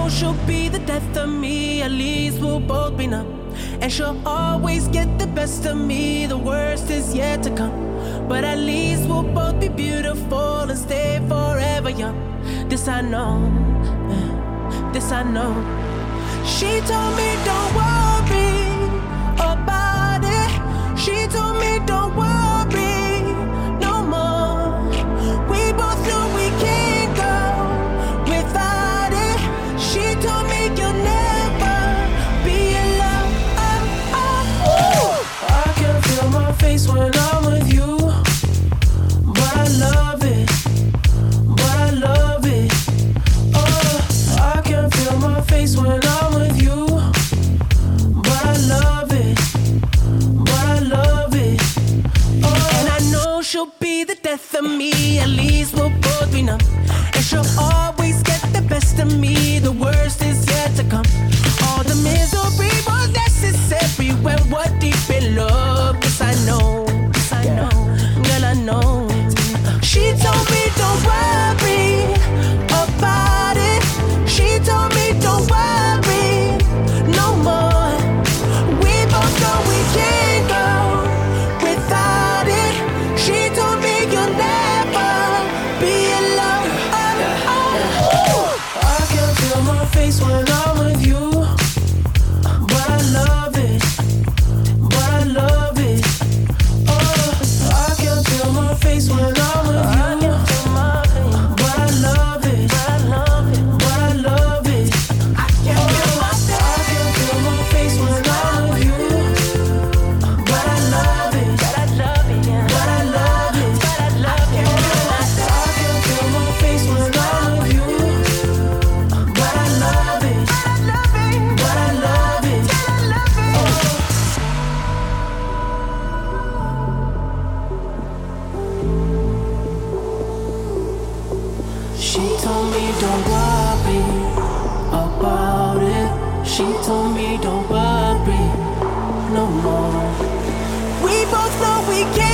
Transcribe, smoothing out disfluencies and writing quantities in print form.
she'll be the death of me, at least we'll both be numb. And she'll always get the best of me, the worst is yet to come. But at least we'll both be beautiful and stay forever young. This I know, this I know. She told me don't worry about it. She told me don't worry no more. We both know we can't go without it. She told me you'll never be alone. I can feel my face when I'm with you, but I love it, but I love it. I can feel my face when I'm with you, but I love it, but I love it. And I know she'll be the death of me, at least we'll both be numb. And she'll always get the best of me, the worst is yet to come. All the misery was necessary when we're deep in love. Yes, I know, yes, I know, girl, I know. She told me don't worry about it. She told me don't worry no more. We both know we can't go without it. She told me you'll never be alone. I can feel my face when I'm with you, but I love it, but I love it. I can feel my face when I'm with you, but I love it, but I love it. I can feel my face when I'm with you, but I love it, but I love it, but I love it. I can feel my face when I'm with you, but I love it, but I love it. She told me don't worry about it. She told me don't worry no more. We both know we can't